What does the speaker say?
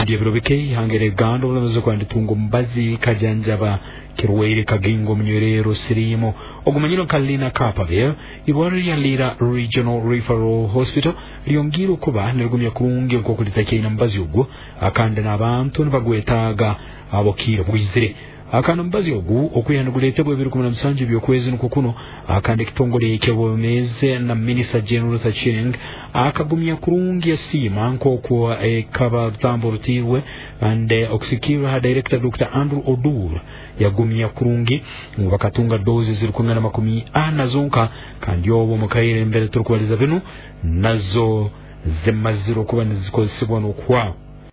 Nadia Birobike hangere gando unazo kwa nditungo mbazi kajanjaba kirwaire kagingo mnywerero sirimo ogumanyino kalina kapavye igwari ya lira Regional Referral Hospital liongiro kuba nirugumya kurungi nko kulitakiye nambazi ubwo akanda nabantu nibagwetaga abokiro bwizire akana mbazi ogu okuyanugulete bwe 2017 byokwezi nukukuno akande kitongole kyebomeze na Minister General Tachiring akagumya kurungi asima nko kwa kaba tamborutirwe and oxikira director Dr. Andrew Odur yagumya kurungi bakatunga dozi zirukungana na makumi anazonka kandi yobo mukaire mbere turkwaliza bino nazo zemaziro kuba nizikozesebwa no kwa